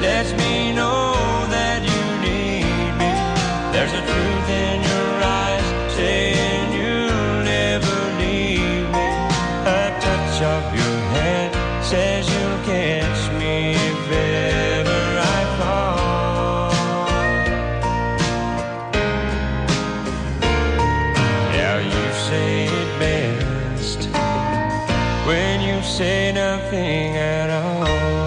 lets me know that you need me. There's a truth in your eyes saying you'll never leave me. A touch of your hand says you'll catch me if ever I fall. Yeah, you say it best when you say nothing at all.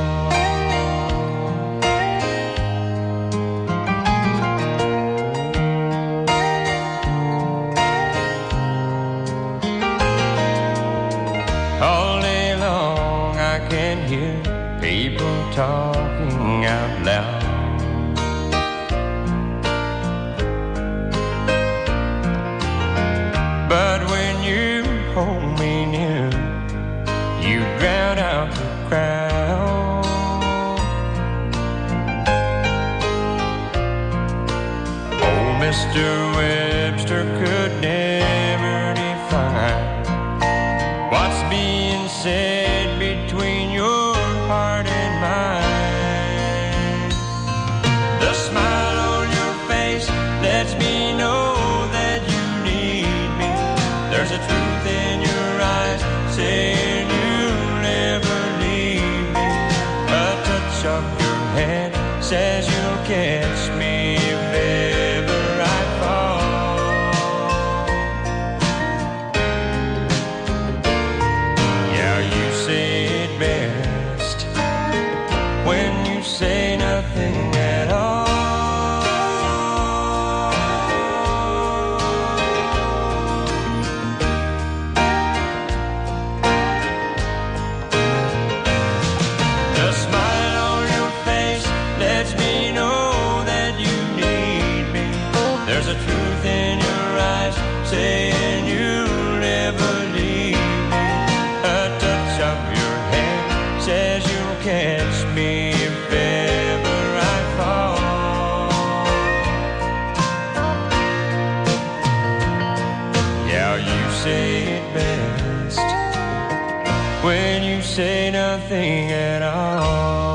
All day long I can hear people talking out loud. But when you hold me near, you drown out the crowd. Oh, Mr. Webster could never define what's being said between your heart and mine. The smile on your face lets me know that you need me. There's a truth in your eyes saying you'll never leave me. A touch of your hand says you'll catch me if ever I fall. Yeah, you say it best when you say nothing at all. The smile on your face lets me know that you need me. There's a truth in your eyes saying you'll never leave me. A touch of your hand says you'll catch me if ever I fall. Yeah, you say it best when you say nothing at all.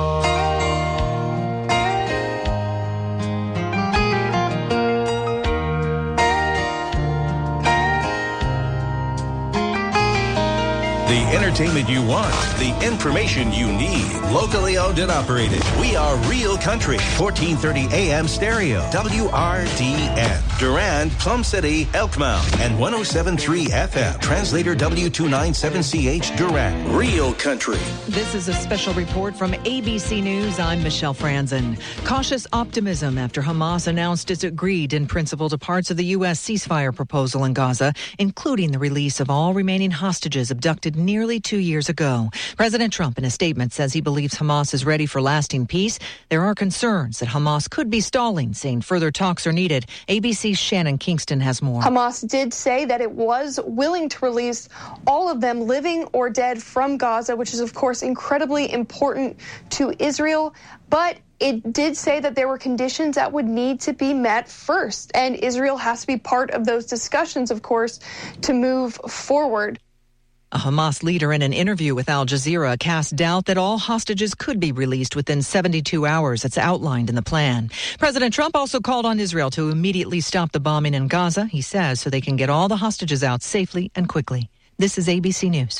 The entertainment you want, the information you need. Locally owned and operated. We are Real Country, 1430 AM stereo. WRDN. Durand, Plum City, Elkmount, and 107.3 FM. Translator W297CH Durand. Real Country. This is a special report from ABC News. I'm Michelle Franzen. Cautious optimism after Hamas announced it's agreed in principle to parts of the U.S. ceasefire proposal in Gaza, including the release of all remaining hostages abducted nearly 2 years ago. President Trump, in a statement, says he believes Hamas is ready for lasting peace. There are concerns that Hamas could be stalling, saying further talks are needed. ABC's Shannon Kingston has more. Hamas did say that it was willing to release all of them, living or dead, from Gaza, which is, of course, incredibly important to Israel. But it did say that there were conditions that would need to be met first. And Israel has to be part of those discussions, of course, to move forward. A Hamas leader in an interview with Al Jazeera cast doubt that all hostages could be released within 72 hours. It's outlined in the plan. President Trump also called on Israel to immediately stop the bombing in Gaza, he says, so they can get all the hostages out safely and quickly. This is ABC News.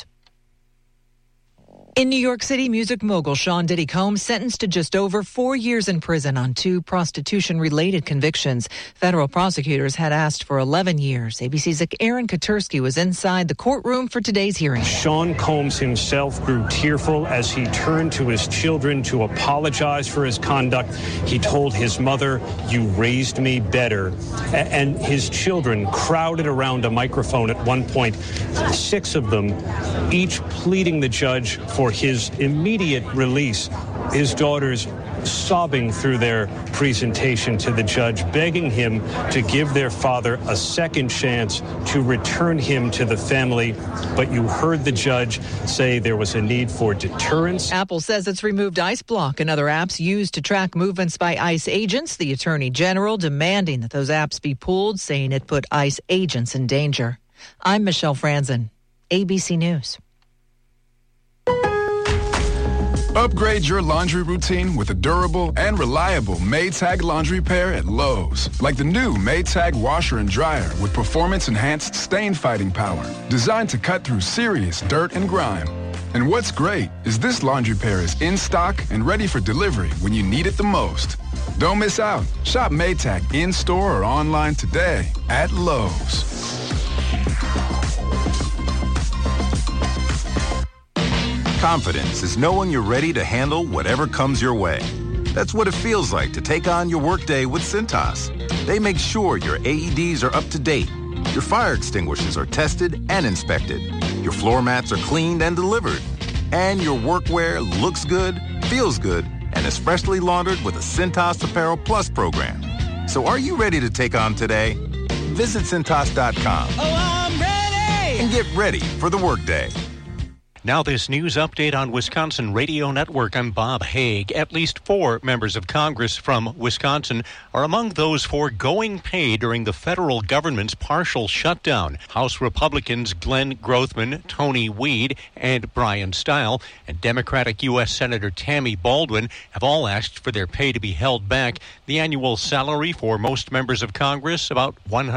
In New York City, music mogul Sean Diddy Combs sentenced to just over 4 years in prison on 2 prostitution-related convictions. Federal prosecutors had asked for 11 years. ABC's Aaron Katursky was inside the courtroom for today's hearing. Sean Combs himself grew tearful as he turned to his children to apologize for his conduct. He told his mother, "You raised me better." And his children crowded around a microphone at one point, 6 of them, each pleading the judge for his immediate release. His daughters sobbing through their presentation to the judge, begging him to give their father a second chance to return him to the family. But you heard the judge say there was a need for deterrence. Apple says it's removed Ice Block and other apps used to track movements by ICE agents. The Attorney General demanding that those apps be pulled, saying it put ICE agents in danger. I'm Michelle Franzen, ABC News. Upgrade your laundry routine with a durable and reliable Maytag laundry pair at Lowe's. Like the new Maytag washer and dryer with performance-enhanced stain-fighting power, designed to cut through serious dirt and grime. And what's great is this laundry pair is in stock and ready for delivery when you need it the most. Don't miss out. Shop Maytag in-store or online today at Lowe's. Confidence is knowing you're ready to handle whatever comes your way. That's what it feels like to take on your workday with Cintas. They make sure your AEDs are up to date, your fire extinguishers are tested and inspected, your floor mats are cleaned and delivered, and your workwear looks good, feels good, and is freshly laundered with a Cintas Apparel Plus program. So are you ready to take on today? Visit Cintas.com. Oh, I'm ready! And get ready for the workday. Now this news update on Wisconsin Radio Network. I'm Bob Haig. At least 4 members of Congress from Wisconsin are among those foregoing pay during the federal government's partial shutdown. House Republicans Glenn Grothman, Tony Weed, and Brian Stile, and Democratic U.S. Senator Tammy Baldwin have all asked for their pay to be held back. The annual salary for most members of Congress, about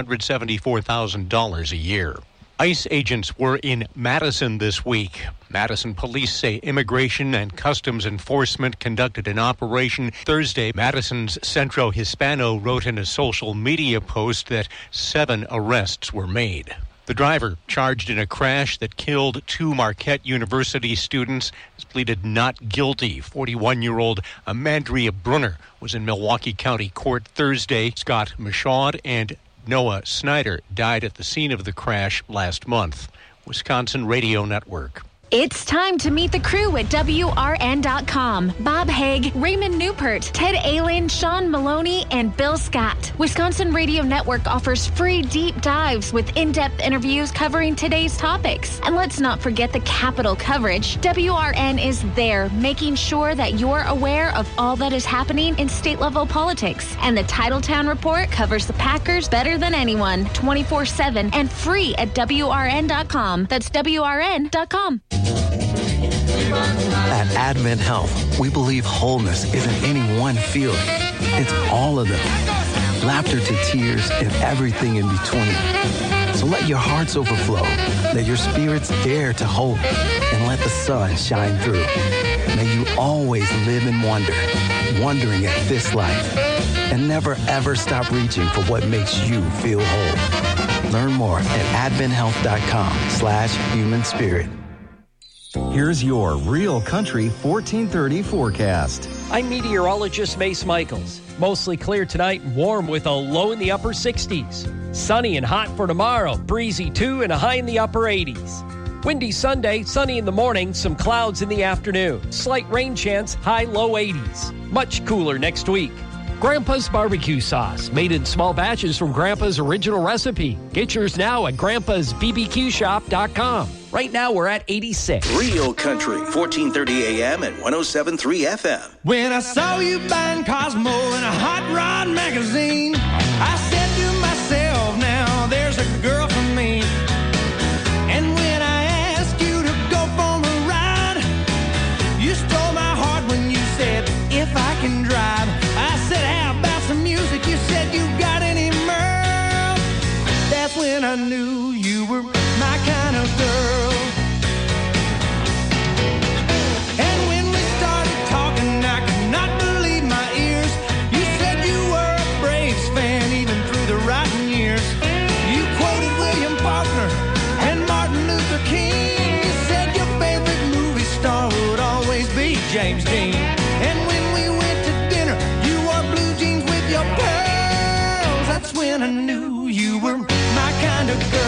$174,000 a year. ICE agents were in Madison this week. Madison police say Immigration and Customs Enforcement conducted an operation Thursday. Madison's Centro Hispano wrote in a social media post that 7 arrests were made. The driver, charged in a crash that killed 2 Marquette University students, has pleaded not guilty. 41-year-old Amandria Brunner was in Milwaukee County Court Thursday. Scott Michaud and Noah Snyder died at the scene of the crash last month. Wisconsin Radio Network. It's time to meet the crew at WRN.com. Bob Haig, Raymond Newport, Ted Allen, Sean Maloney, and Bill Scott. Wisconsin Radio Network offers free deep dives with in-depth interviews covering today's topics. And let's not forget the capital coverage. WRN is there, making sure that you're aware of all that is happening in state-level politics. And the Titletown Report covers the Packers better than anyone, 24/7 and free at WRN.com. That's WRN.com. At Advent Health, we believe wholeness isn't any one feeling. It's all of them. Laughter to tears and everything in between. So let your hearts overflow. Let your spirits dare to hope. And let the sun shine through. May you always live in wonder, wondering at this life. And never ever stop reaching for what makes you feel whole. Learn more at adventhealth.com/human spirit. Here's your Real Country 1430 forecast. I'm meteorologist Mace Michaels. Mostly clear tonight and warm with a low in the upper 60s. Sunny and hot for tomorrow, breezy too and a high in the upper 80s. Windy Sunday, sunny in the morning, some clouds in the afternoon. Slight rain chance, high low 80s. Much cooler next week. Grandpa's barbecue sauce, made in small batches from Grandpa's original recipe. Get yours now at grandpa'sbbqshop.com. Right now, we're at 86. Real Country, 1430 AM and 107.3 FM. When I saw you buying Cosmo in a hot rod magazine, I said to myself, now there's a girl for me. And when I asked you to go for a ride, you stole my heart when you said, if I can drive. I said, how about some music? You said you got any Merle. That's when I knew you were my kind of girl. And when we started talking, I could not believe my ears. You said you were a Braves fan even through the rotten years. You quoted William Faulkner and Martin Luther King. You said your favorite movie star would always be James Dean. And when we went to dinner, you wore blue jeans with your pearls. That's when I knew you were my kind of girl.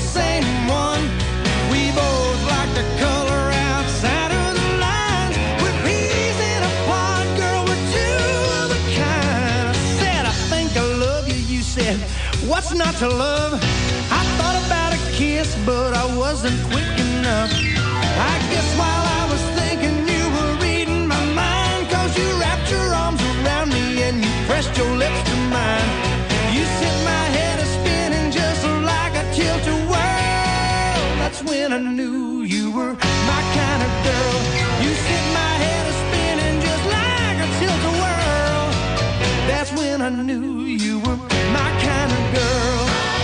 same one. We both like to color outside of the lines. We're peas in a pod, girl, we're two of a kind. I said, I think I love you. You said, what's not to love? I thought about a kiss, but I wasn't quick enough. I guess while I was thinking you were reading my mind, 'cause you wrapped your arms around me and you pressed your lips to mine. You sent my head a-spinning just like a tilt-a-whirl. That's when I knew you were my kind of girl. You sent my head a-spinning just like a tilt-a-whirl. That's when I knew you were my kind of girl.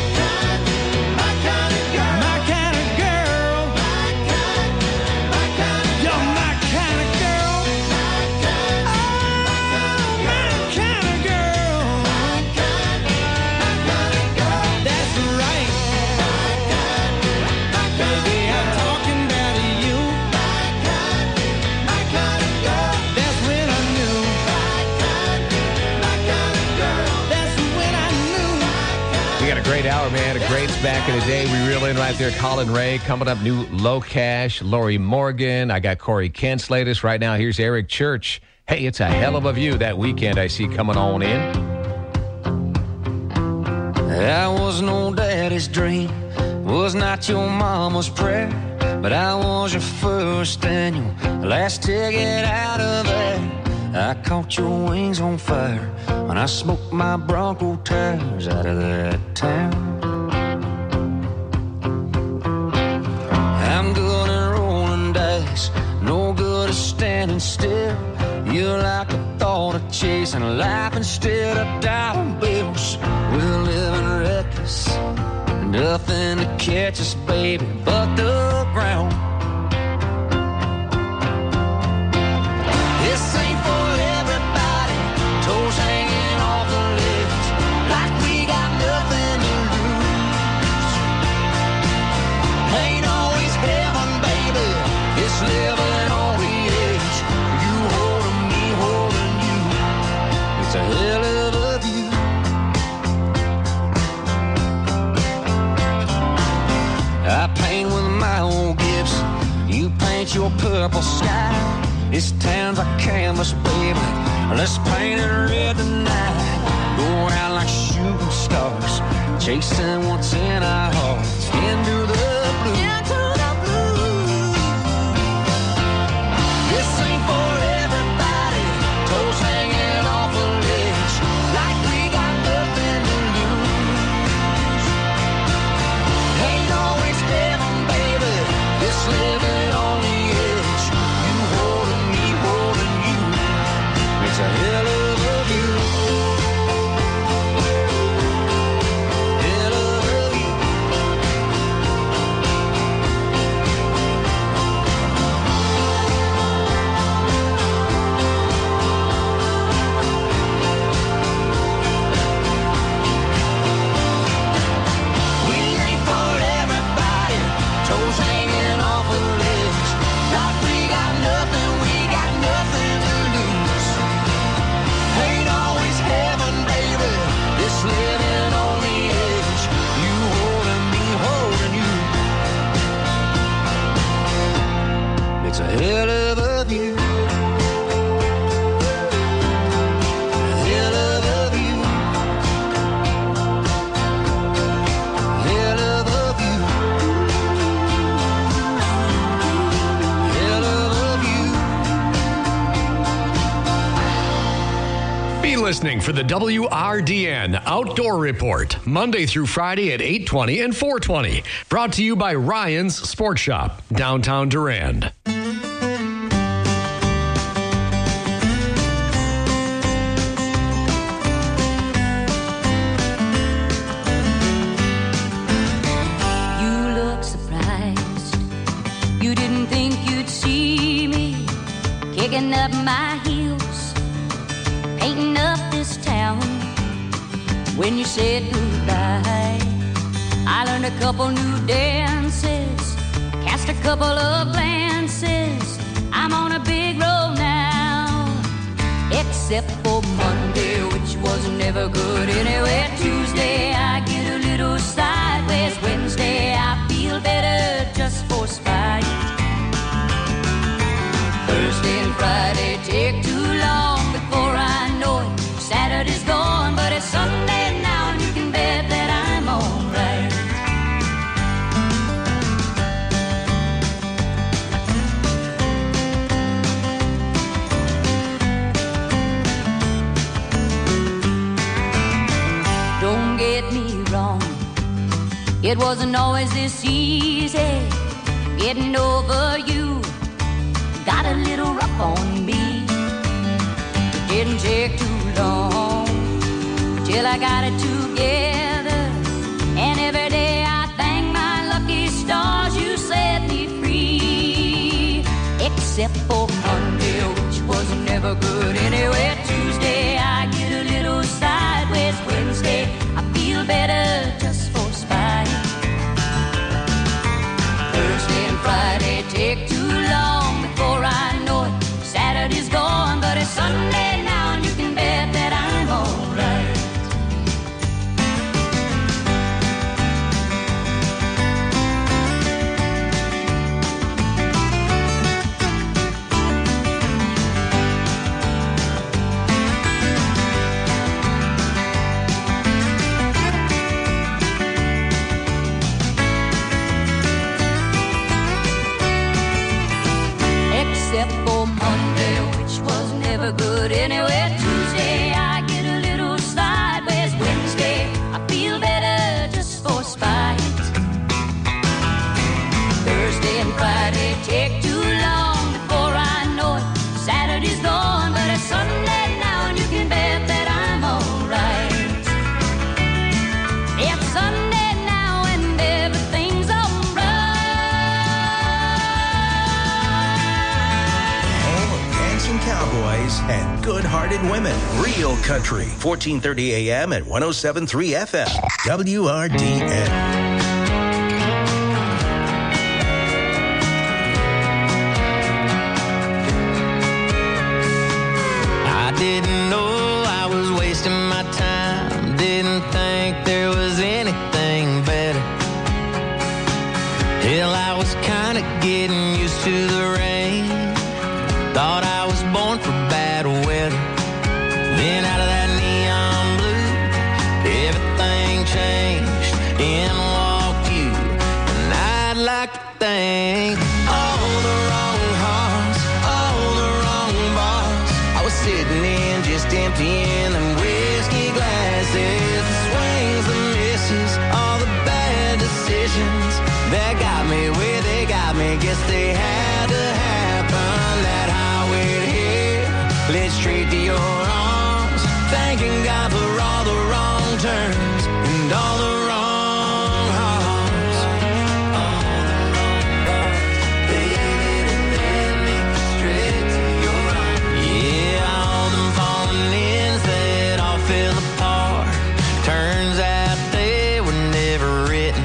Great hour, man. A greats back in the day. We reel in right there. Colin Ray coming up. New Low Cash. Lori Morgan. I got Corey Kent's latest. Right now, here's Eric Church. Hey, it's a hell of a view that weekend I see coming on in. I was no daddy's dream. Was not your mama's prayer. But I was your first and your last ticket out of there. I caught your wings on fire when I smoked my Bronco tires out of that town. I'm good at rolling dice, no good at standing still. You're like the thought of chasing life instead of dollar bills. We're living reckless, nothing to catch us, baby, but the ground. This ain't for everybody, toes hanging off the ledge, like we got nothing to lose. Ain't always heaven, baby, it's living on the edge. You holding me, holding you, it's a hell of a view. I paint with my old Gibson, you paint your purple sky. This town's a canvas, baby, let's paint it red tonight. Go out like shooting stars, chasing what's in our hearts, into the blue. Into the blue. This ain't for everybody, toes hanging off a ledge, like we got nothing to lose. Ain't always heaven, baby, this living on the edge. You holding me, holding you, it's a hell of a view. Hell of a view. We ain't for everybody, toes hanging off a ledge, like we got nothing to lose. Ain't always heaven, baby, this living on the edge. You holding me, holding you, it's a hell of a view. Hell of a view. Hell of a view. Hell of a view. Be listening for the WRDN Outdoor Report, Monday through Friday at 8:20 and 4:20. Brought to you by Ryan's Sports Shop, downtown Durand. You look surprised. You didn't think you'd see me kicking up my heels, painting up this town. When you said goodbye, I learned a couple new dances, cast a couple of glances. I'm on a big road now, except for Monday, which was never good anyway. Tuesday, I get a little sideways. Wednesday, I It wasn't always this easy getting over you. Got a little rough on me. It didn't take too long till I got it together. And every day I thank my lucky stars you set me free. Except for Monday, which was never good anyway. Tuesday I get a little sideways. Wednesday I feel better just for spite. Thursday and Friday take too long before I know it. Saturday's gone, but it's Sunday now, and you can bet that I'm alright. Except for Monday, which was never good anyway. Tuesday I get a little sideways. Wednesday I feel better just for spite. Thursday and Friday take too long before I know it. Saturday's gone, but it's Sunday now, and you can bet that I'm alright. It's Sunday now, and everything's alright. Dancing cowboys and good-hearted women. Real country. 1430 AM and 107.3 FM. WRDN. I didn't know I was wasting my time. Didn't think there was anything better. Hell, I was kind of getting used to the rain. Thought I was born for bad weather. Then out of that neon blue, everything changed. In walked you, and I'd like to thank all the wrong hearts, all the wrong bars. I was sitting in just emptying them whiskey glasses. The swings, the misses, all the bad decisions that got me where they got me. Guess they had to happen. That highway to hell led straight to your arms. Thanking God for all the wrong turns and all the wrong hearts. All the wrong hearts, baby, that led me straight to your arms. Yeah, all them falling ends that all fell apart. Turns out they were never written.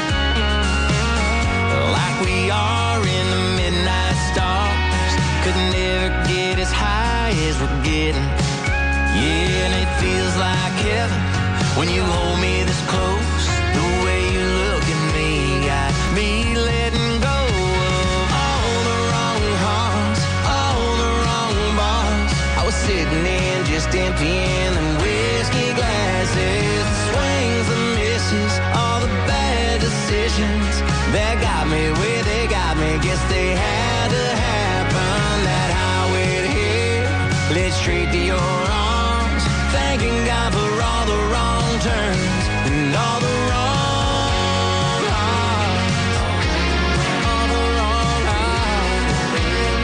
Like we are in the midnight stars, could never get as high as we're getting. Yeah, and it feels like heaven when you hold me this close. The way you look at me got me letting go of all the wrong hearts, all the wrong bars. I was sitting in just emptying them whiskey glasses. The swings, the misses, all the bad decisions that got me where they got me. Guess they had to happen. That highway to hell led straight to your arms. Thanking God for all the wrong turns and all the wrong hearts. All the wrong hearts.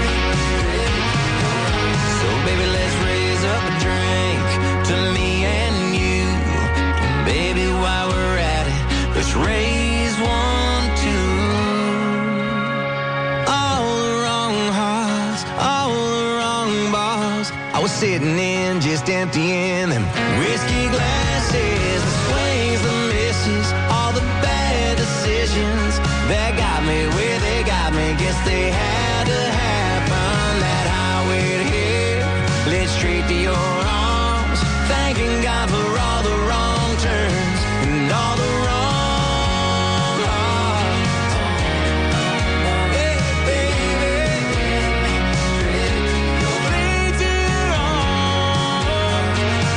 So baby, let's raise up a drink to me and you. And baby, while we're at it, let's raise one too. All the wrong hearts, all the wrong bars. I was sitting in just emptying them whiskey glasses. The swings, the misses, all the bad decisions that got me where they got me. Guess they had to happen. That highway to hell led straight to your arms. Thanking God for all the wrong turns and all the wrong hearts. Hey, baby, straight to your arms.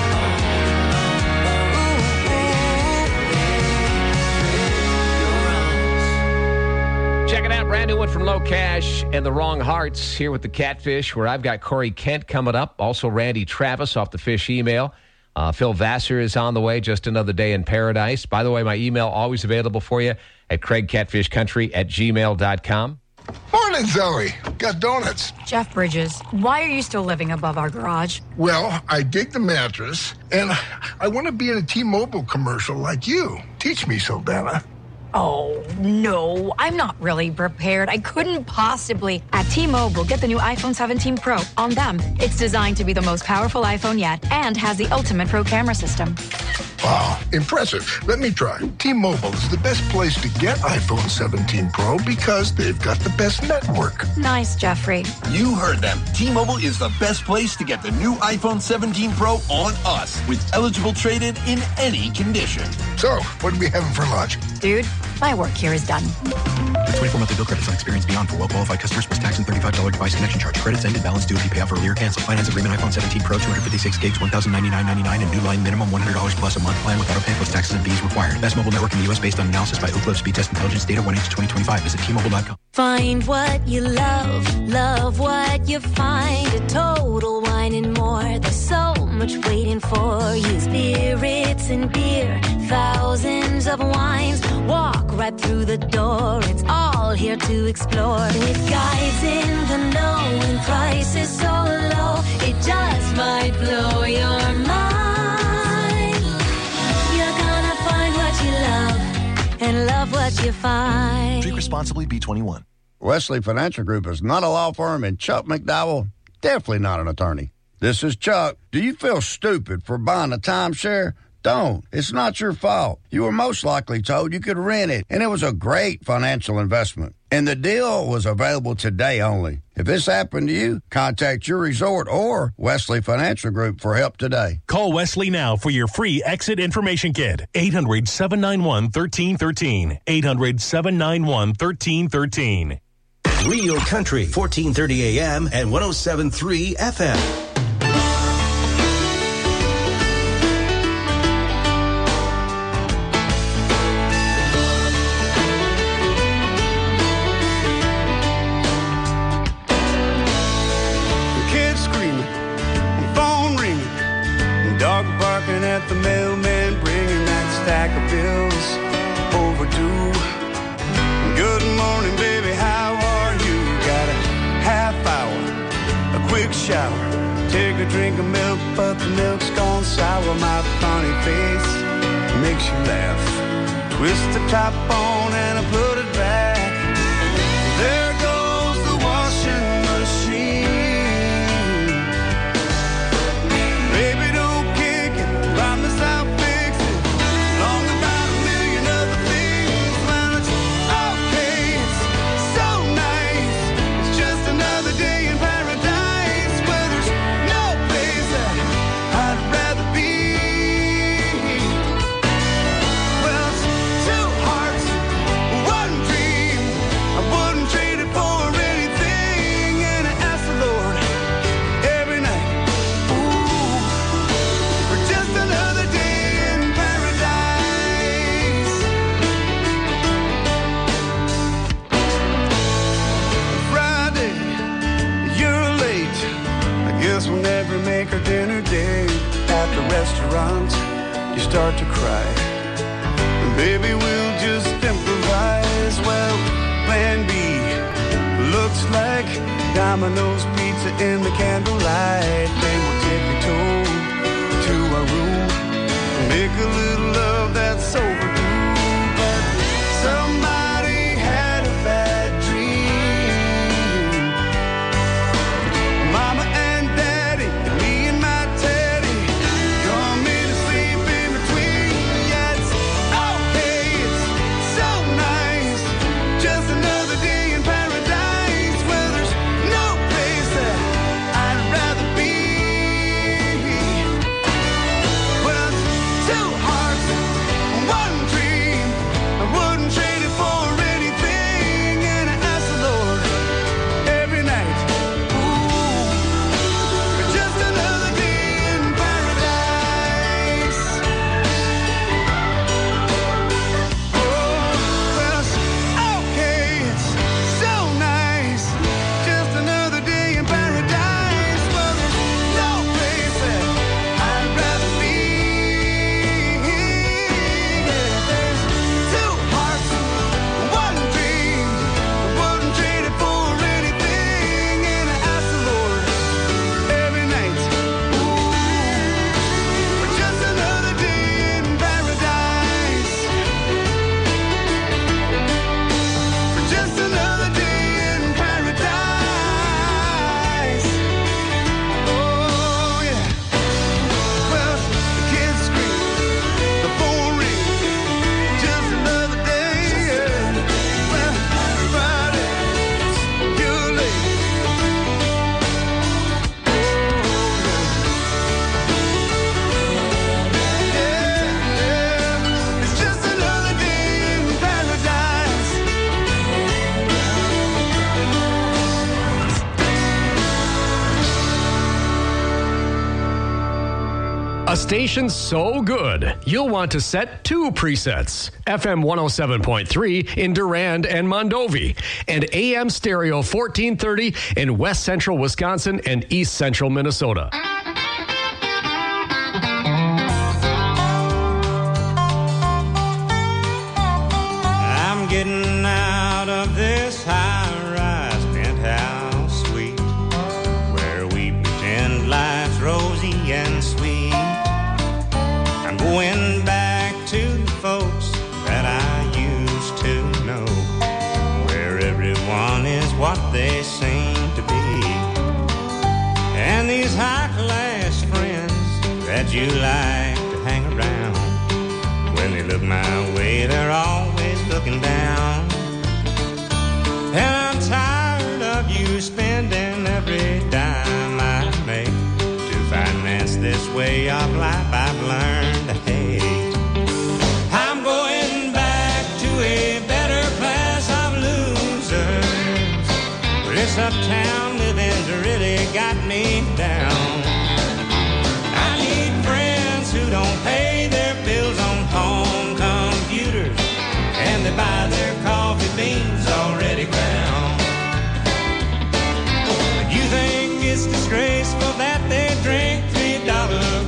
Check it out, brand new one from Low Cash and the Wrong Hearts here with the Catfish, where I've got Corey Kent coming up. Also, Randy Travis off the Fish email. Phil Vassar is on the way. Just another day in paradise. By the way, my email always available for you at craigcatfishcountry@gmail.com. Morning, Zoe. Got donuts. Jeff Bridges, why are you still living above our garage? Well, I dig the mattress, and I want to be in a T-Mobile commercial like you. Teach me, Saldana. Oh, no, I'm not really prepared. I couldn't possibly. At T-Mobile, get the new iPhone 17 Pro. On them, it's designed to be the most powerful iPhone yet and has the ultimate pro camera system. Wow, impressive. Let me try. T-Mobile is the best place to get iPhone 17 Pro because they've got the best network. Nice, Jeffrey. You heard them. T-Mobile is the best place to get the new iPhone 17 Pro on us with eligible trade-in in any condition. So, what are we having for lunch? Dude, my work here is done. The 24 monthly bill credits on Experience Beyond for well-qualified customers plus tax and $35 device connection charge. Credits ended. Balance due if you pay off early or cancel. Finance agreement iPhone 17 Pro, 256 gigs, $1,099.99 and new line minimum $100 plus a month plan with auto pay plus taxes and fees required. Best mobile network in the U.S. based on analysis by Ookla Speed Test Intelligence data 1H2025. Visit T-Mobile.com. Find what you love, love what you find. A Total Wine and More. There's so much waiting for you. Spirits and beer, thousands of wines. Walk right through the door. It's all here to explore. With guides in the know and prices so low, it just might blow your mind. You're gonna find what you love and love what you find. Drink responsibly, B21. Wesley Financial Group is not a law firm, and Chuck McDowell, definitely not an attorney. This is Chuck. Do you feel stupid for buying a timeshare? Don't. It's not your fault. You were most likely told you could rent it, and it was a great financial investment. And the deal was available today only. If this happened to you, contact your resort or Wesley Financial Group for help today. Call Wesley now for your free exit information kit. 800-791-1313. 800-791-1313. Real Country, 1430 AM and 107.3 FM. At the mailman bringing that stack of bills overdue. Good morning, baby, how are you? Got a half hour, a quick shower, take a drink of milk, but the milk's gone sour. My funny face makes you laugh. Twist the top on and I put it back. There goes the washing machine. Baby, don't kick it, promise I'll fix it. Long about a million other things, man, it's okay, it's so nice. It's just another day in paradise where there's no place that I'd rather be. Well, it's two hearts, one dream. I wouldn't trade it for anything, and I ask the Lord every night, ooh, for just another day in paradise. Friday, you're late. I guess we'll never make our dinner date. At the restaurant, you start to cry. Baby, we'll just improvise. Well, plan B looks like Domino's pizza in the candlelight. Then we'll tippy-toe to our room, make a little love that's overdue. But somebody had a bad dream. Mama and Daddy, and me and my Teddy, coming to sleep in between. Yeah, it's okay, it's so nice. Just another day in paradise where there's no place that I'd rather be. station's so good, you'll want to set 2 presets. FM 107.3 in Durand and Mondovi, and AM stereo 1430 in West Central Wisconsin and East Central Minnesota. I'm getting out of this high-rise penthouse suite where we pretend life's rosy and sweet. I'm going back to the folks that I used to know, where everyone is what they seem to be. And these high-class friends that you like to hang around, when they look my way, they're always looking down. And I'm tired of you spending every dime I make to finance this way of life I've learned to hate. I'm going back to a better class of losers. This uptown living's really got me down. I need friends who don't pay their bills on home computers, and they buy their coffee beans already ground. You think it's disgraceful that they drink $3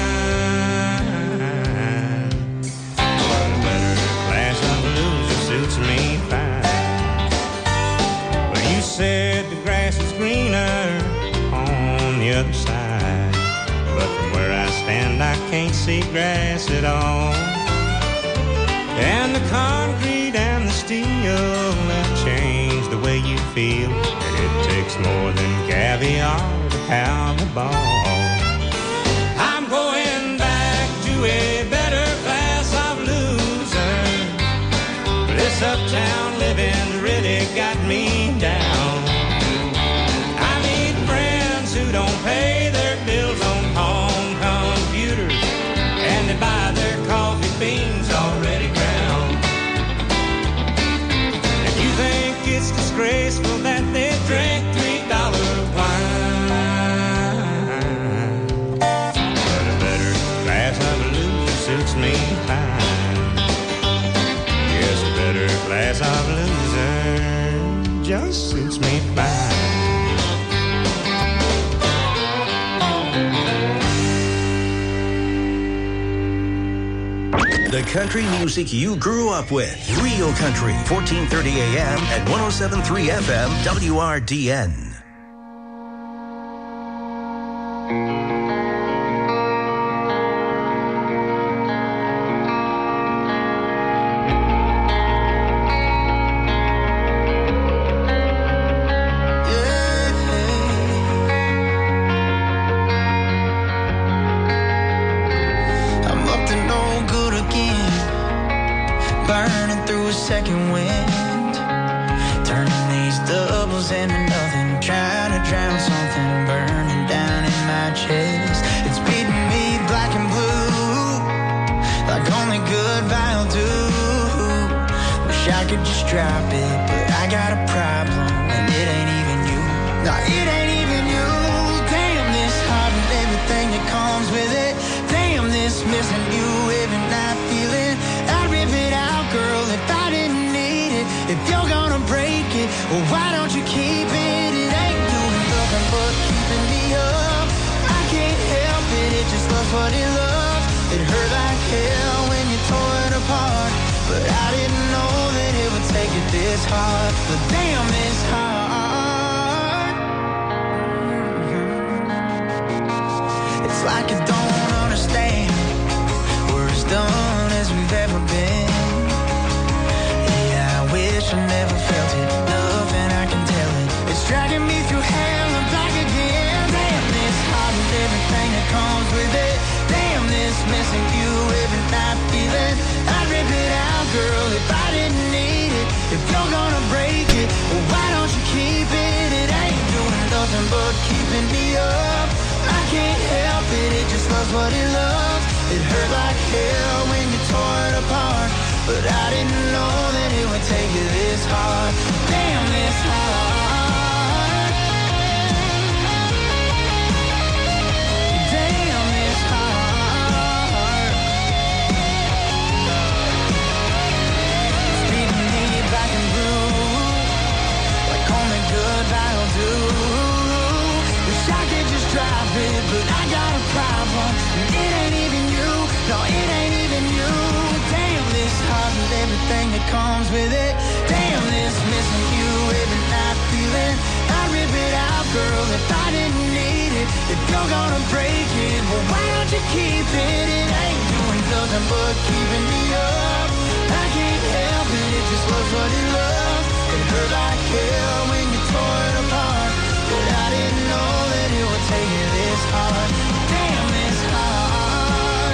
wine? But a better class of losers suits me fine. But you said the grass is greener on the other side, but from where I stand I can't see grass at all. And the concrete and the steel have changed the way you feel, and it takes more than caviar to have a ball. I'm going back to a better class of losers. This uptown living really got me down. I need friends who don't pay their bills on home computers, and they buy their coffee beans already ground. If you think it's disgraceful that they drink $3 wine, but a better class of loser suits me fine. Yes, a better class of loser just suits me fine. The country music you grew up with. Real Country, 1430 AM and 107.3 FM, WRDN. Second wind, turning these doubles into nothing, trying to drown something burning down in my chest. It's beating me black and blue, like only good vinyl do. Wish I could just drop it, but I got a problem, and it ain't even you. No, it ain't even you. Damn, this heart and everything that comes with it. Damn, this missing you every night feeling. I'd rip it out, girl, if I didn't need it. If you're gonna break it, well, why don't you keep it? It ain't doing nothing but keeping me up. I can't help it, it just loves what it loves. It hurt like hell when you tore it apart, but I didn't know that it would take it this hard. But damn, it's hard. It's like you don't understand. We're as done as we've ever been. Yeah, I wish I never felt it. Nothing I can tell it. It's dragging me through hell and back again. Damn, this heart and everything that comes with it. Damn, this missing you every night feeling. I'd rip it out, girl, if I didn't need it. If you're gonna break it, well, why don't you keep it? It ain't doing nothing but keeping me up. I can't help it, it just loves what it loves. It hurt like hell when you tore it apart, but I didn't know that it would take you this hard. Damn, this hard. Damn, this hard. comes with it. Damn, this missing you every night feeling. I'd rip it out, girl, if I didn't need it. If you're gonna break it, well, why don't you keep it? It ain't doing nothing but keeping me up. I can't help it, it just was what it was. It hurt like hell when you tore it apart, but I didn't know that it would take you this hard. Damn, this hard.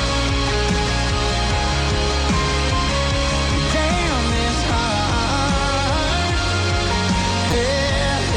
Damn, this hard. Yeah,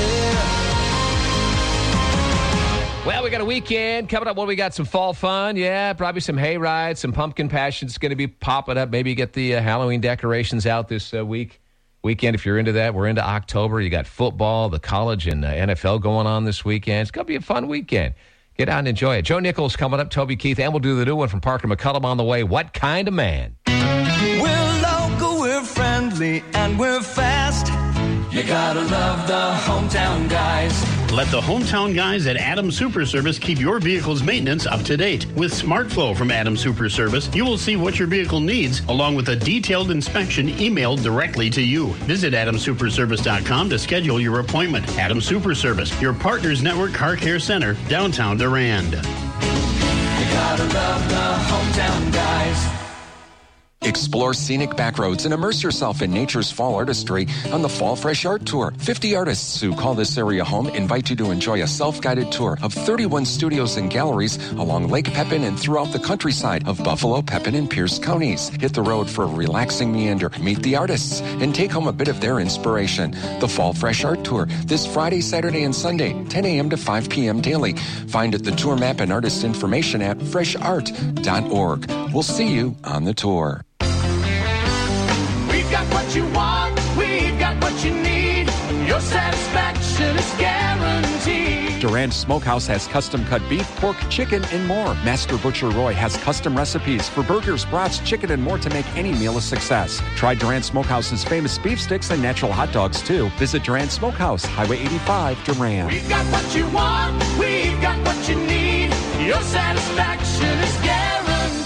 yeah. Well, we got a weekend coming up. Well, we got some fall fun. Yeah, probably some hay rides, some pumpkin passions going to be popping up. Maybe get the Halloween decorations out this weekend if you're into that. We're into October. You got football, the college and NFL going on this weekend. It's going to be a fun weekend. Get out and enjoy it. Joe Nichols coming up, Toby Keith, and we'll do the new one from Parker McCullum on the way. What Kind of Man? We're local, we're friendly, and we're fast. You gotta love the hometown guys. Let the hometown guys at Adams Super Service keep your vehicle's maintenance up to date. With SmartFlow from Adams Super Service, you will see what your vehicle needs, along with a detailed inspection emailed directly to you. Visit AdamSuperService.com to schedule your appointment. Adams Super Service, your Partners Network Car Care Center, downtown Durand. You gotta love the hometown guys. Explore scenic back roads and immerse yourself in nature's fall artistry on the Fall Fresh Art Tour. 50 artists who call this area home invite you to enjoy a self-guided tour of 31 studios and galleries along Lake Pepin and throughout the countryside of Buffalo, Pepin, and Pierce counties. Hit the road for a relaxing meander, meet the artists, and take home a bit of their inspiration. The Fall Fresh Art Tour, this Friday, Saturday, and Sunday, 10 a.m. to 5 p.m. daily. Find the tour map and artist information at freshart.org. We'll see you on the tour. We've got what you want, we've got what you need. Your satisfaction is guaranteed. Durand Smokehouse has custom-cut beef, pork, chicken, and more. Master Butcher Roy has custom recipes for burgers, brats, chicken, and more to make any meal a success. Try Durand Smokehouse's famous beef sticks and natural hot dogs, too. Visit Durand Smokehouse, Highway 85, Durand. We've got what you want, we've got what you need. Your satisfaction is guaranteed.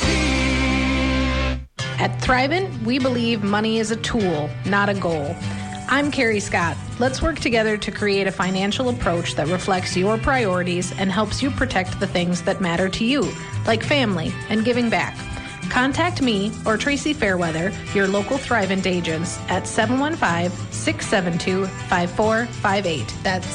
At Thrivent, we believe money is a tool, not a goal. I'm Carrie Scott. Let's work together to create a financial approach that reflects your priorities and helps you protect the things that matter to you, like family and giving back. Contact me or Tracy Fairweather, your local Thrivent agents, at 715-672-5458. That's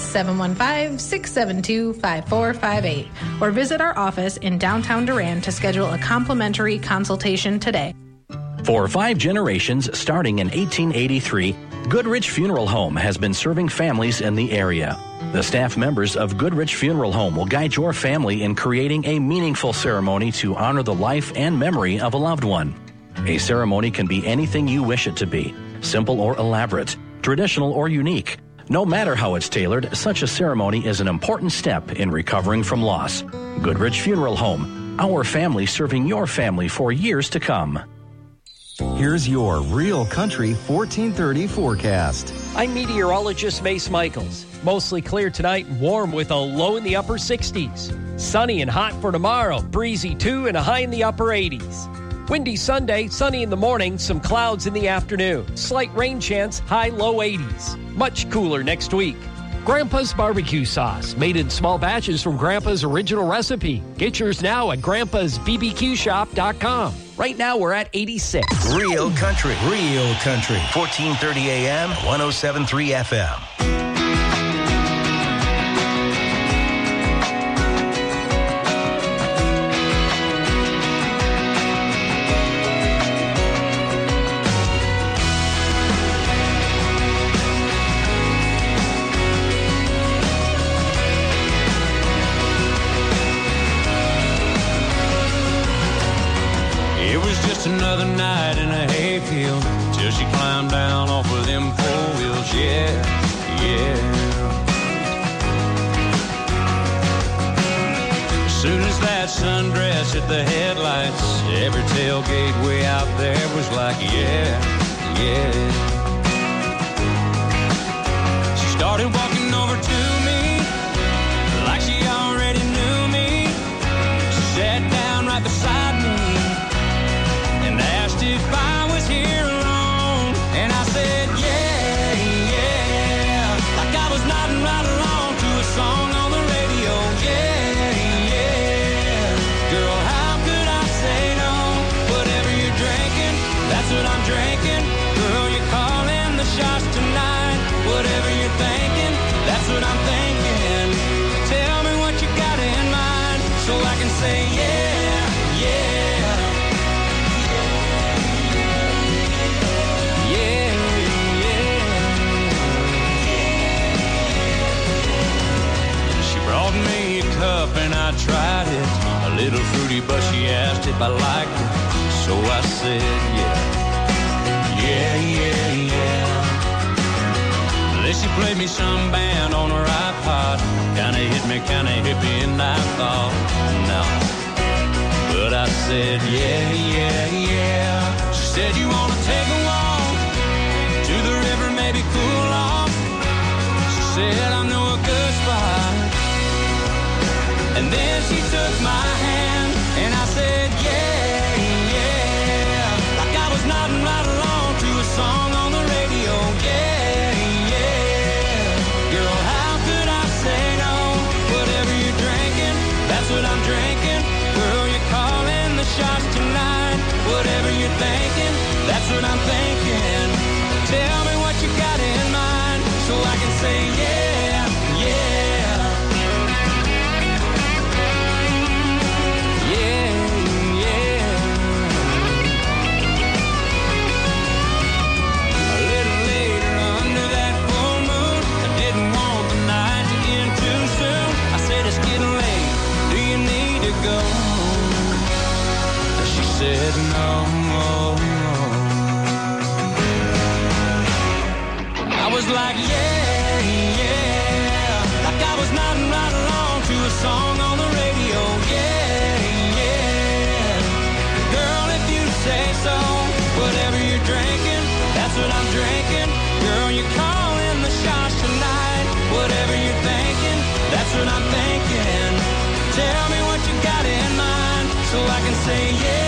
715-672-5458. Or visit our office in downtown Durand to schedule a complimentary consultation today. For 5 generations, starting in 1883, Goodrich Funeral Home has been serving families in the area. The staff members of Goodrich Funeral Home will guide your family in creating a meaningful ceremony to honor the life and memory of a loved one. A ceremony can be anything you wish it to be, simple or elaborate, traditional or unique. No matter how it's tailored, such a ceremony is an important step in recovering from loss. Goodrich Funeral Home, our family serving your family for years to come. Here's your Real Country 1430 forecast. I'm meteorologist Mace Michaels. Mostly clear tonight and warm with a low in the upper 60s. Sunny and hot for tomorrow, breezy too, and a high in the upper 80s. Windy Sunday, sunny in the morning, some clouds in the afternoon. Slight rain chance, high low 80s. Much cooler next week. Grandpa's barbecue sauce, made in small batches from Grandpa's original recipe. Get yours now at grandpa'sbbqshop.com. Right now, we're at 86. Real Country. 1430 AM, 107.3 FM. Another night in a hayfield till she climbed down off of them 4 wheels. Yeah, yeah. As soon as that sundress hit the headlights, every tailgate way out there was like, yeah, yeah. She started walking over to me like she already knew me. She sat down right beside me, if I was here alone, if I liked it. So I said, yeah. Then she played me some band on her iPod. Kinda hit me, kinda hippie, and I thought, no. But I said, yeah. She said, you wanna take a walk to the river, maybe cool off? She said, I know a good spot. And then she took my hand, and I said, yeah. Like I was nodding right along to a song on the radio, yeah. Girl, how could I say no? Whatever you're drinking, that's what I'm drinking. Girl, you're calling the shots tonight. Whatever you're thinking, that's what I'm thinking. Tell me what you got in mind, so I can say yeah. A little later under that full moon, I didn't want the night to end too soon. I said it's getting late, do you need to go? She said no. I was like, yeah. Like I was nodding right along to a song on the radio, yeah. Girl, if you say so, whatever you're drinking, that's what I'm drinking. Girl, you're calling the shots tonight. Whatever you're thinking, that's what I'm thinking. Tell me what you got in mind, so I can say yeah.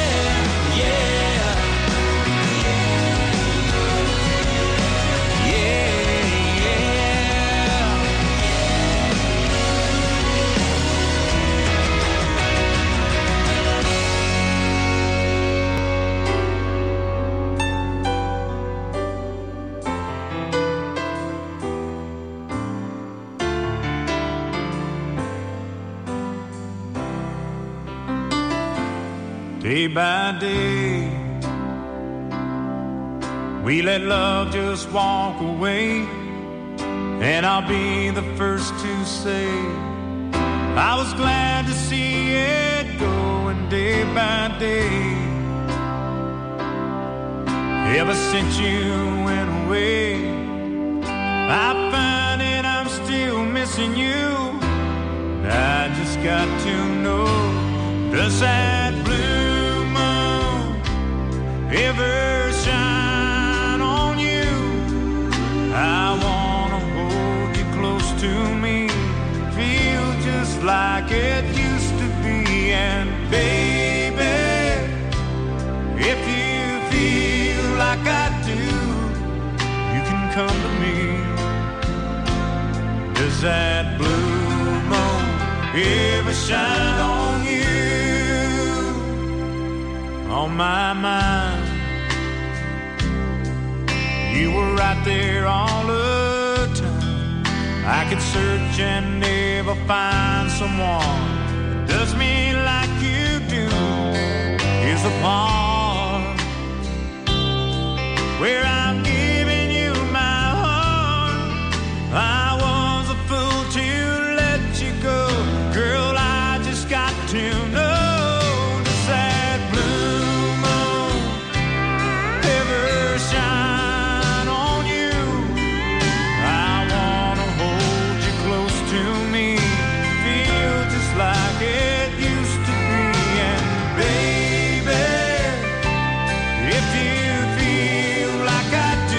Day by day, we let love just walk away, and I'll be the first to say I was glad to see it going day by day. Ever since you went away, I find that I'm still missing you. I just got to know, does that blue moon ever shine on you? I wanna hold you close to me, feel just like it used to be. And baby, if you feel like I do, you can come to me. Does that blue moon ever shine on you? On my mind, you were right there all the time. I could search and never find someone that does me like you do. Here's the part where I'm giving you my heart. I was a fool to let you go. Girl, I just got to know, does that blue moon ever shine on you? I wanna hold you close to me, feel just like it used to be. And baby, if you feel like I do,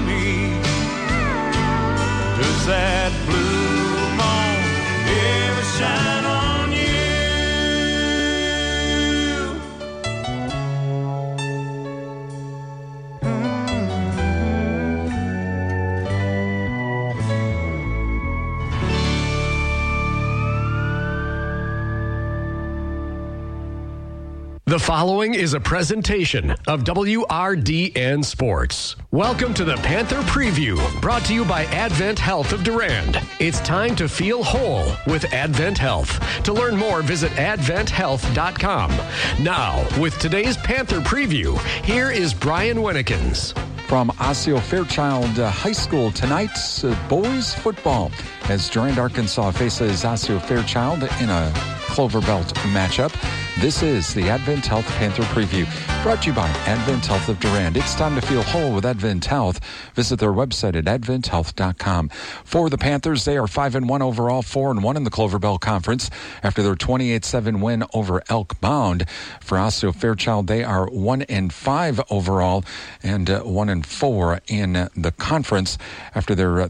me. Does that blue moon ever shine on you? The following is a presentation of WRDN Sports. Welcome to the Panther Preview, brought to you by Advent Health of Durand. It's time to feel whole with Advent Health. To learn more, visit adventhealth.com. Now, with today's Panther Preview, here is Brian Winnekins. From Osseo Fairchild High School tonight's boys football as Durand, Arkansas faces Osseo Fairchild in a Clover Belt matchup. This is the Advent Health Panther Preview, brought to you by Advent Health of Durand. It's time to feel whole with Advent Health. Visit their website at adventhealth.com. For the Panthers, they are 5-1 overall, 4-1 in the Clover Belt Conference after their 28-7 win over Elk Mound. For Osseo Fairchild, they are 1-5 overall and 1-4 in the conference after their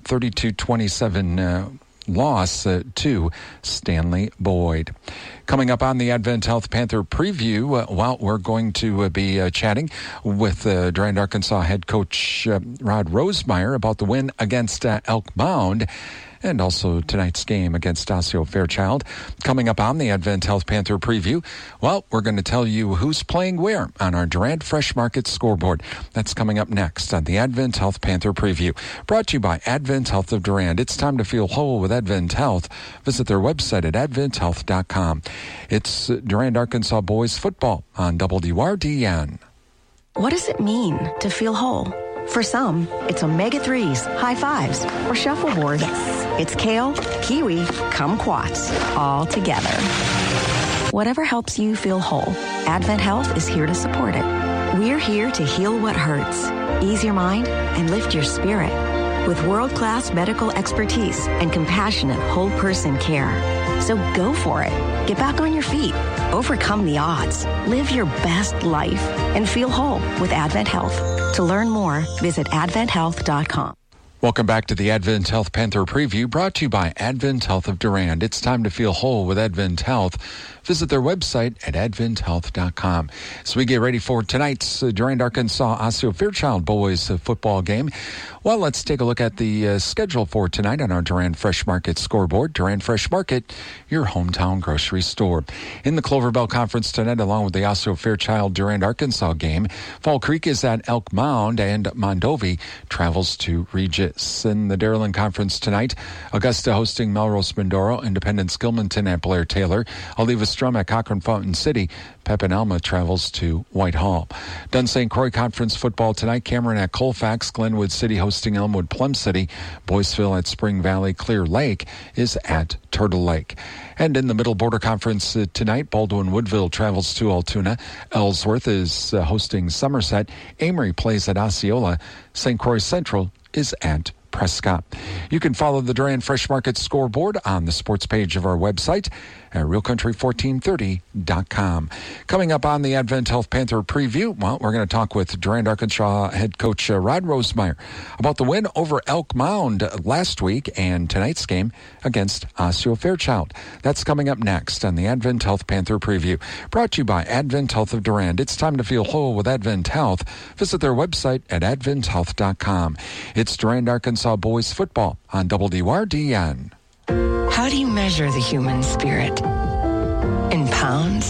32-27 loss to Stanley Boyd. Coming up on the Advent Health Panther Preview, we're going to be chatting with Durand, Arkansas head coach Rod Rosemeyer about the win against Elk Mound and also tonight's game against Osseo Fairchild. Coming up on the Advent Health Panther Preview, we're going to tell you who's playing where on our Durand Fresh Market scoreboard. That's coming up next on the Advent Health Panther Preview, brought to you by Advent Health of Durand. It's time to feel whole with Advent Health. Visit their website at adventhealth.com. It's Durand, Arkansas boys football on WRDN. What does it mean to feel whole? For some, it's omega-3s, high fives, or shuffleboard. Yes. It's kale, kiwi, kumquats, all together. Whatever helps you feel whole, Advent Health is here to support it. We're here to heal what hurts, ease your mind, and lift your spirit with world-class medical expertise and compassionate whole-person care. So go for it. Get back on your feet. Overcome the odds. Live your best life and feel whole with Advent Health. To learn more, visit adventhealth.com. Welcome back to the Advent Health Panther Preview, brought to you by Advent Health of Durand. It's time to feel whole with Advent Health. Visit their website at adventhealth.com. So we get ready for tonight's Durand, Arkansas Osseo Fairchild boys football game. Well, let's take a look at the schedule for tonight on our Durand Fresh Market scoreboard. Durand Fresh Market, your hometown grocery store. In the Clover Belt Conference tonight, along with the Osseo Fairchild Durand, Arkansas game, Fall Creek is at Elk Mound and Mondovi travels to Regis. In the Dairyland Conference tonight, Augusta hosting Melrose Mindoro, Independence Gilmanton at Blair Taylor, Oliva Strum at Cochran Fountain City. Pepin-Alma travels to Whitehall. Dunn St. Croix Conference football tonight. Cameron at Colfax. Glenwood City hosting Elmwood Plum City. Boyceville at Spring Valley. Clear Lake is at Turtle Lake. And in the Middle Border Conference tonight, Baldwin-Woodville travels to Altoona. Ellsworth is hosting Somerset. Amory plays at Osceola. St. Croix Central is at Prescott. You can follow the Durand Fresh Market scoreboard on the sports page of our website at realcountry1430.com. Coming up on the Advent Health Panther Preview, we're going to talk with Durand, Arkansas head coach Rod Rosemeyer about the win over Elk Mound last week and tonight's game against Osseo Fairchild. That's coming up next on the Advent Health Panther Preview, brought to you by Advent Health of Durand. It's time to feel whole with Advent Health. Visit their website at adventhealth.com. It's Durand, Arkansas boys football on WRDN. How do you measure the human spirit? In pounds?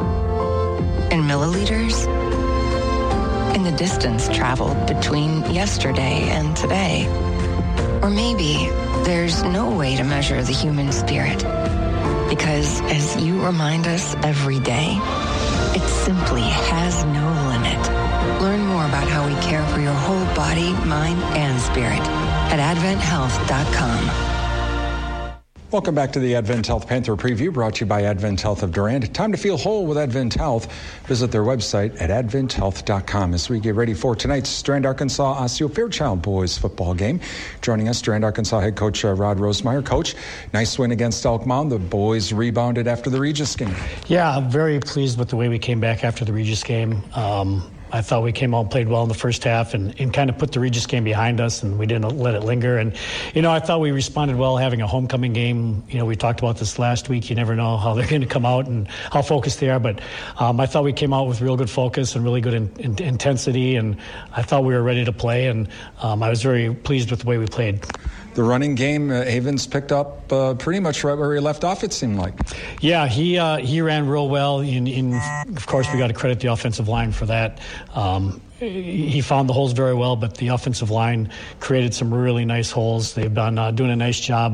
In milliliters? In the distance traveled between yesterday and today? Or maybe there's no way to measure the human spirit because, as you remind us every day, it simply has no limit. Learn more about how we care for your whole body, mind, and spirit at adventhealth.com. Welcome back to the Advent Health Panther Preview, brought to you by Advent Health of Durand. Time to feel whole with Advent Health. Visit their website at adventhealth.com as we get ready for tonight's Durand, Arkansas Osseo Fairchild boys football game. Joining us, Durand, Arkansas head coach Rod Rosemeyer. Coach, nice win against Elk Mound. The boys rebounded after the Regis game. Yeah, I'm very pleased with the way we came back after the Regis game. I thought we came out and played well in the first half and kind of put the Regis game behind us, and we didn't let it linger. And, I thought we responded well having a homecoming game. We talked about this last week. You never know how they're going to come out and how focused they are. But I thought we came out with real good focus and really good intensity, and I thought we were ready to play. And I was very pleased with the way we played. The running game, Avens picked up pretty much right where he left off, it seemed like. Yeah, he ran real well. Of course, we got to credit the offensive line for that. He found the holes very well, but the offensive line created some really nice holes. They've been doing a nice job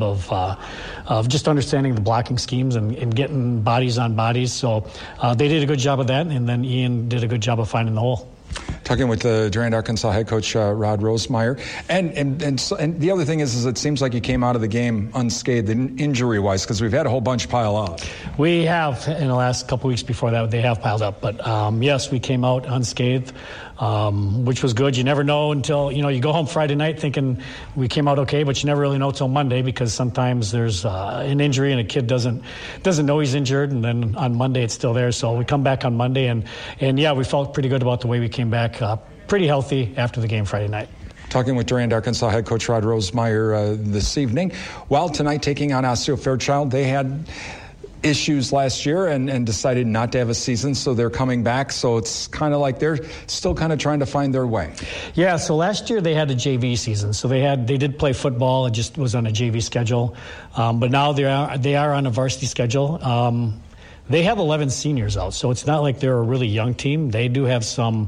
of just understanding the blocking schemes and getting bodies on bodies. So they did a good job of that, and then Ian did a good job of finding the hole. Talking with Durand, Arkansas head coach Rod Rosemeyer. And the other thing is it seems like you came out of the game unscathed injury-wise, because we've had a whole bunch pile up. We have in the last couple weeks before that. They have piled up. But, yes, we came out unscathed, which was good. You never know until, you go home Friday night thinking we came out okay, but you never really know till Monday, because sometimes there's an injury and a kid doesn't know he's injured, and then on Monday it's still there. So we come back on Monday, and yeah, we felt pretty good about the way we came back, pretty healthy after the game Friday night. Talking with Durand, Arkansas head coach Rod Rosemeyer this evening. Well, tonight taking on Osseo Fairchild, they had issues last year and decided not to have a season, so they're coming back. So it's kind of like they're still kind of trying to find their way. Yeah, so last year they had a JV season. So they did play football. It just was on a JV schedule. But now they are on a varsity schedule. They have 11 seniors out, so it's not like they're a really young team. They do have some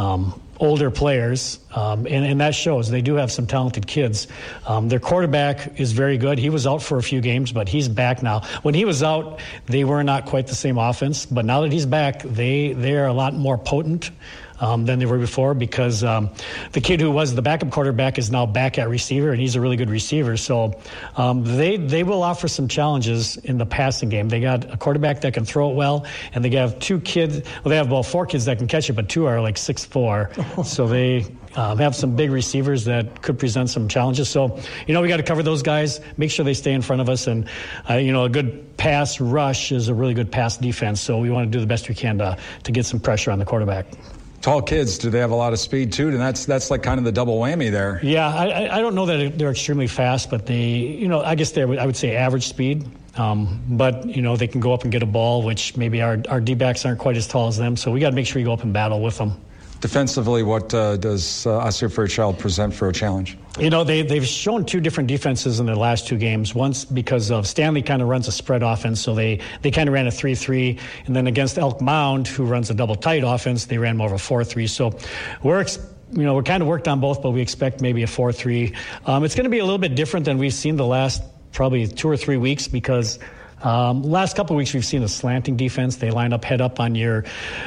older players, and that shows. They do have some talented kids. Their quarterback is very good. He was out for a few games, but he's back now. When he was out, they were not quite the same offense, but now that he's back, they're a lot more potent than they were before, because the kid who was the backup quarterback is now back at receiver, and he's a really good receiver. So they will offer some challenges in the passing game. They got a quarterback that can throw it well, and they have two kids. Well, they have about 4 kids that can catch it, but 2 are like 6'4". So they have some big receivers that could present some challenges. So, we got to cover those guys, make sure they stay in front of us. And, a good pass rush is a really good pass defense. So we want to do the best we can to get some pressure on the quarterback. Tall kids, do they have a lot of speed too? And that's like kind of the double whammy there. Yeah, I don't know that they're extremely fast, but I guess I would say average speed. But, they can go up and get a ball, which maybe our D-backs aren't quite as tall as them. So we got to make sure we go up and battle with them. Defensively, what does Osseo Fairchild present for a challenge? They've shown 2 different defenses in their last 2 games. Once because of Stanley kind of runs a spread offense, so they kind of ran a 3-3. And then against Elk Mound, who runs a double tight offense, they ran more of a 4-3. So we're kind of worked on both, but we expect maybe a 4-3. It's going to be a little bit different than we've seen the last probably 2 or 3 weeks, because last couple of weeks we've seen a slanting defense. They line up head up on your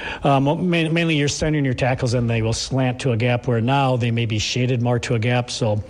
mainly your center and your tackles, and they will slant to a gap, where now they may be shaded more to a gap. So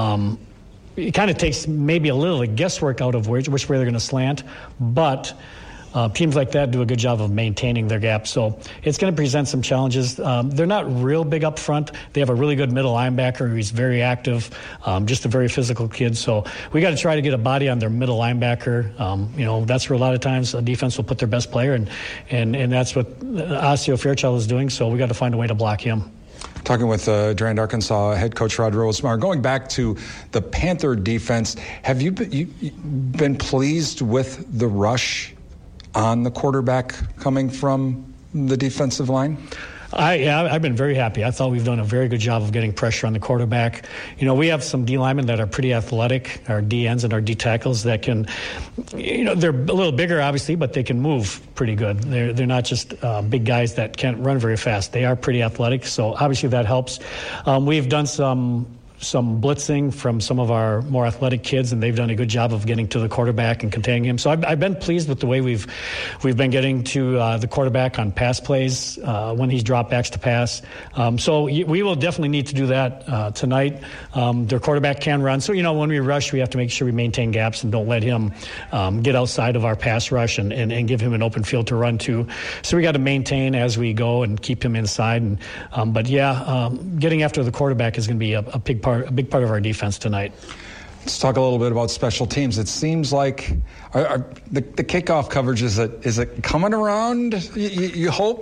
it kind of takes maybe a little guesswork out of which way they're going to slant, but teams like that do a good job of maintaining their gap. So it's going to present some challenges. They're not real big up front. They have a really good middle linebacker who's very active, just a very physical kid. So we got to try to get a body on their middle linebacker. That's where a lot of times a defense will put their best player, and that's what Osseo Fairchild is doing. So we got to find a way to block him. Talking with Durand, Arkansas head coach Rod Rosemeyer. Going back to the Panther defense, have you been pleased with the rush on the quarterback coming from the defensive line? I've been very happy. I thought we've done a very good job of getting pressure on the quarterback. We have some D linemen that are pretty athletic, our D ends and our D tackles that can, they're a little bigger obviously, but they can move pretty good. They're not just big guys that can't run very fast. They are pretty athletic, so obviously that helps. We've done some blitzing from some of our more athletic kids, and they've done a good job of getting to the quarterback and containing him. So I've been pleased with the way we've been getting to the quarterback on pass plays when he's dropped backs to pass. So we will definitely need to do that tonight. Their quarterback can run. So, when we rush, we have to make sure we maintain gaps and don't let him get outside of our pass rush and give him an open field to run to. So we got to maintain as we go and keep him inside. But getting after the quarterback is going to be a big part of our defense tonight. Let's talk a little bit about special teams. It seems like the kickoff coverage, is it coming around, you hope?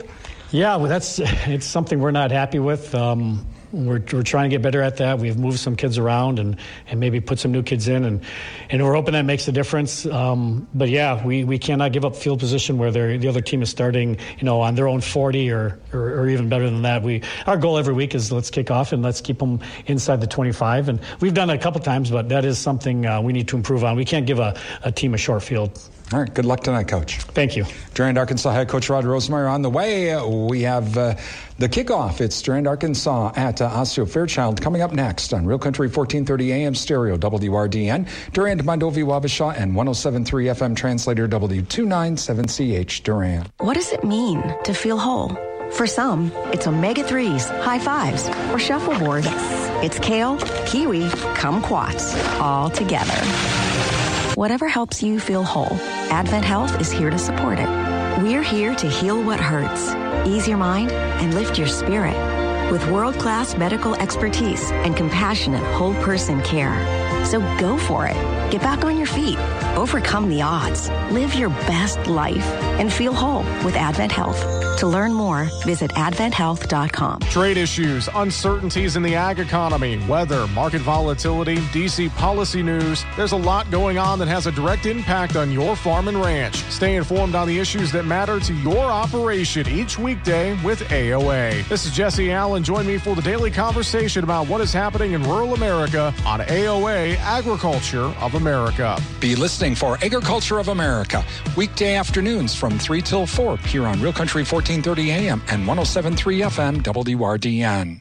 Yeah, well, it's something we're not happy with. We're trying to get better at that. We've moved some kids around and maybe put some new kids in, and we're hoping that makes a difference. But yeah, we cannot give up field position where the other team is starting, on their own 40 or even better than that. Our goal every week is let's kick off and let's keep them inside the 25. And we've done it a couple times, but that is something we need to improve on. We can't give a team a short field. All right, good luck tonight, Coach. Thank you. Durand, Arkansas head coach Rod Rosemeyer on the way. We have the kickoff. It's Durand, Arkansas at Osseo Fairchild coming up next on Real Country 1430 AM stereo WRDN, Durand, Mondovi, Wabasha, and 107.3 FM translator W297CH Durand. What does it mean to feel whole? For some, it's omega-3s, high fives, or shuffleboard. It's kale, kiwi, kumquats, all together. Whatever helps you feel whole, Advent Health is here to support it. We're here to heal what hurts, ease your mind, and lift your spirit with world-class medical expertise and compassionate whole-person care. So go for it. Get back on your feet. Overcome the odds. Live your best life and feel whole with Advent Health. To learn more, visit adventhealth.com. Trade issues, uncertainties in the ag economy, weather, market volatility, D.C. policy news. There's a lot going on that has a direct impact on your farm and ranch. Stay informed on the issues that matter to your operation each weekday with AOA. This is Jesse Allen. Join me for the daily conversation about what is happening in rural America on AOA, Agriculture of America. Be listening for Agriculture of America, weekday afternoons from 3 till 4 here on Real Country 1430 AM and 107.3 FM WRDN.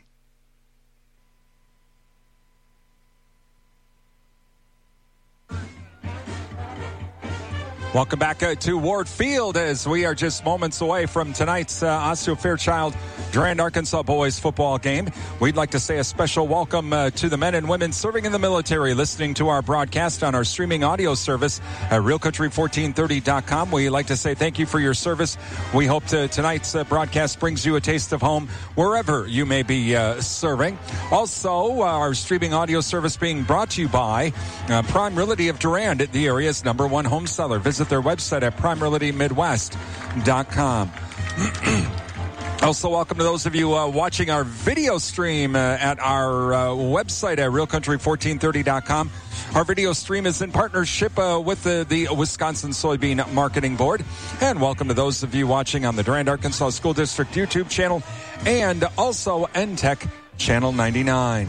Welcome back to Ward Field as we are just moments away from tonight's Osseo Fairchild Durand, Arkansas boys football game. We'd like to say a special welcome to the men and women serving in the military listening to our broadcast on our streaming audio service at realcountry1430.com. We'd like to say thank you for your service. We hope tonight's broadcast brings you a taste of home wherever you may be serving. Also, our streaming audio service being brought to you by Prime Realty of Durand, the area's #1 home seller. Visit their website at primerealitymidwest.com. Also, welcome to those of you watching our video stream at our website at realcountry1430.com. Our video stream is in partnership with the Wisconsin Soybean Marketing Board. And welcome to those of you watching on the Durand, Arkansas School District YouTube channel and also NTech Channel 99.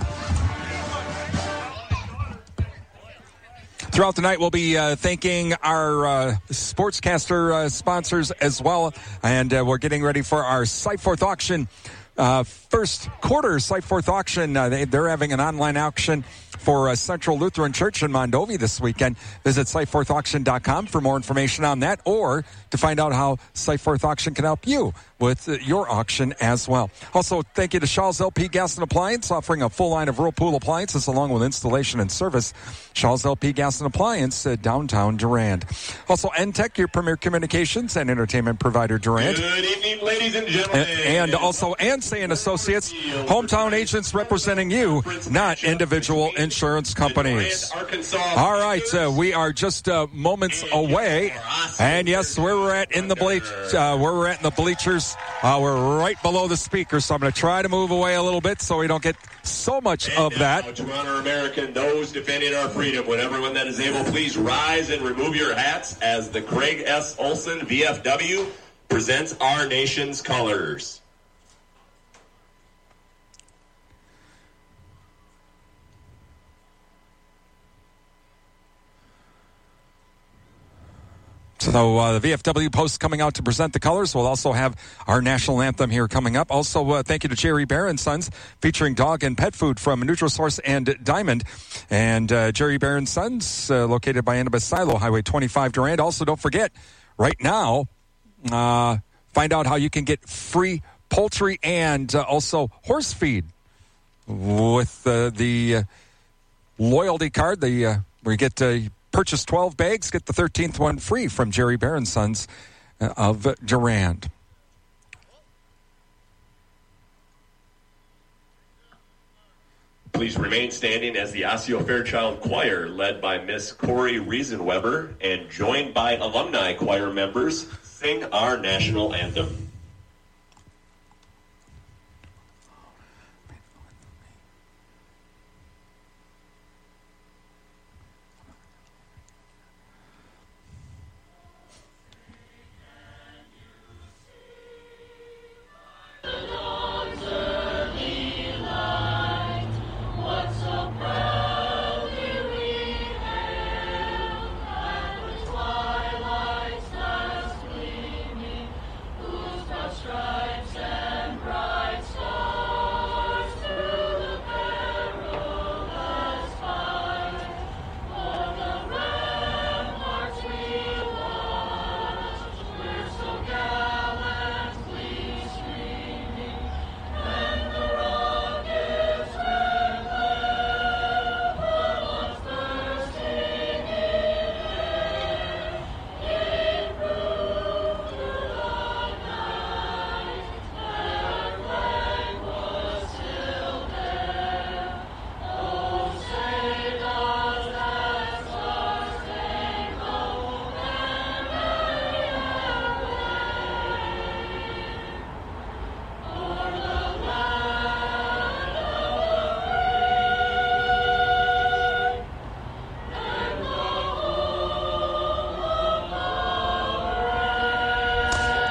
Throughout the night, we'll be thanking our sportscaster sponsors as well. And we're getting ready for our Site Fourth auction. First quarter Site Fourth auction. They're having an online auction for Central Lutheran Church in Mondovi this weekend. Visit sitefourthauction.com for more information on that or to find out how Site Fourth auction can help you with your auction as well. Also, thank you to Shaw's LP Gas and Appliance, offering a full line of Whirlpool appliances along with installation and service. Shaw's LP Gas and Appliance, downtown Durand. Also, NTech, your premier communications and entertainment provider, Durand. Good evening, ladies and gentlemen. And also, Ansay and Associates, hometown agents representing you, not individual insurance companies. All right, we are just moments away. And yes, where we're at in the bleachers, we're right below the speakers, so I'm going to try to move away a little bit so we don't get so much of that. To honor America and those defending our freedom, would everyone that is able please rise and remove your hats as the Craig S. Olson VFW presents our nation's colors. So the VFW post coming out to present the colors. We'll also have our national anthem here coming up. Also, thank you to Jerry Bear and Sons, featuring dog and pet food from Nutrisource and Diamond. And Jerry Bear and Sons, located by Annabeth Silo, Highway 25 Durand. Also, don't forget, right now, find out how you can get free poultry and also horse feed with the loyalty card. Where you get purchase 12 bags, get the 13th one free from Jerry Bear and Sons of Durand. Please remain standing as the Osseo Fairchild Choir, led by Miss Corey Riesenweber and joined by alumni choir members, sing our national anthem.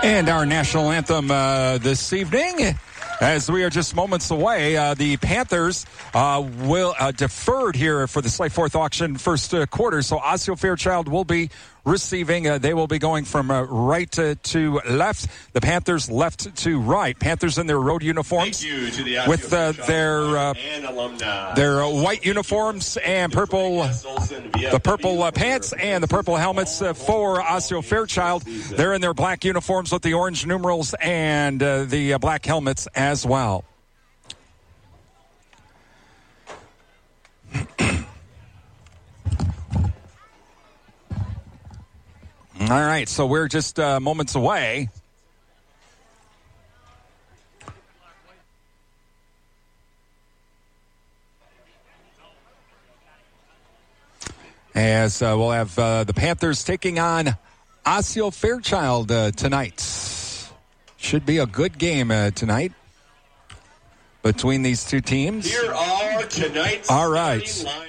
And our national anthem this evening, as we are just moments away, the Panthers will deferred here for the Slate 4th auction first quarter. So Osseo Fairchild will be receiving. They will be going from right to left. The Panthers left to right. Panthers in their road uniforms with their white uniforms and purple, the purple pants and the purple helmets for Osseo Fairchild. They're in their black uniforms with the orange numerals and the black helmets as well. All right, so we're just moments away. As we'll have the Panthers taking on Osseo Fairchild tonight. Should be a good game tonight between these two teams. Here are tonight's all right.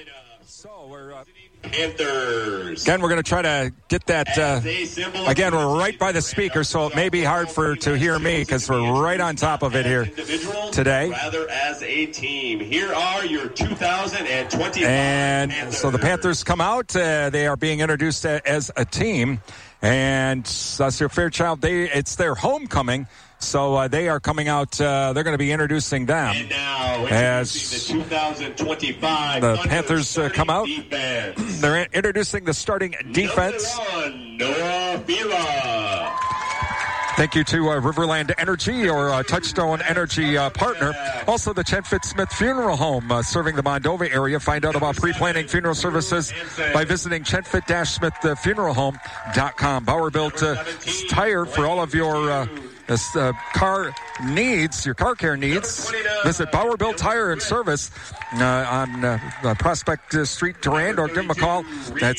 Panthers. Again, we're going to try to get that. Again, we're right by the speaker, so it may be hard to hear me because we're right on top of it here today. Rather as a team. Here are your 2025 And Panthers. so the Panthers come out. They are being introduced as a team. And Osseo Fairchild, it's their homecoming. So they are coming out. They're going to be introducing them. And now, as the 2025 the Panthers come out. Defense. They're introducing the starting defense. Noah Bila. Thank you to Riverland Energy, your Touchstone Energy partner. Also, the Chenfit Smith Funeral Home serving the Mondova area. Find out about pre-planning funeral services by visiting chenfit-smithfuneralhome.com. Bauer Built Tire for all of your car needs, your car care needs. Visit Bauer Built Tire and Service on Prospect Street, Durand, or give them a call at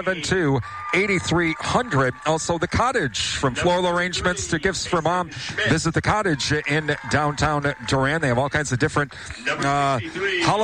672-8300. Also, The Cottage, from floral arrangements to gifts for mom. Visit The Cottage in downtown Durand. They have all kinds of different holiday